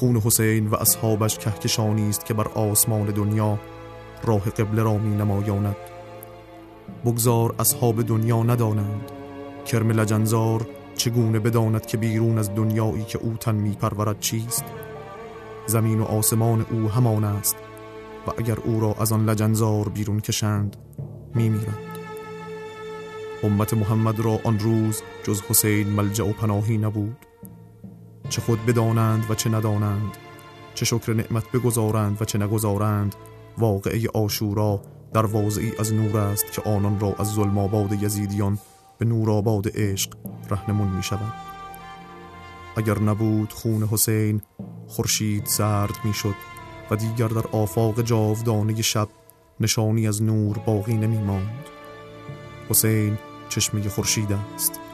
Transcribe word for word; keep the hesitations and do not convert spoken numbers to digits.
خون حسین و اصحابش کهکشانی است که بر آسمان دنیا راه قبله را می نمایاند. بگذار اصحاب دنیا ندانند، کرم لجنزار چگونه بداند که بیرون از دنیایی که او تن می پرورد چیست؟ زمین و آسمان او همان است و اگر او را از آن لجنزار بیرون کشند می میرد. امت محمد را آن روز جز حسین ملجأ و پناهی نبود. چه خود بدانند و چه ندانند، چه شکر نعمت بگذارند و چه نگذارند، واقعه عاشورا در واضعی از نور است که آنان را از ظلم آباد یزیدیان به نور آباد عشق رهنمون می شود. اگر نبود خون حسین، خورشید زرد می شد و دیگر در آفاق جاودانه شب نشانی از نور باقی نمی ماند. حسین چشمه خورشید است.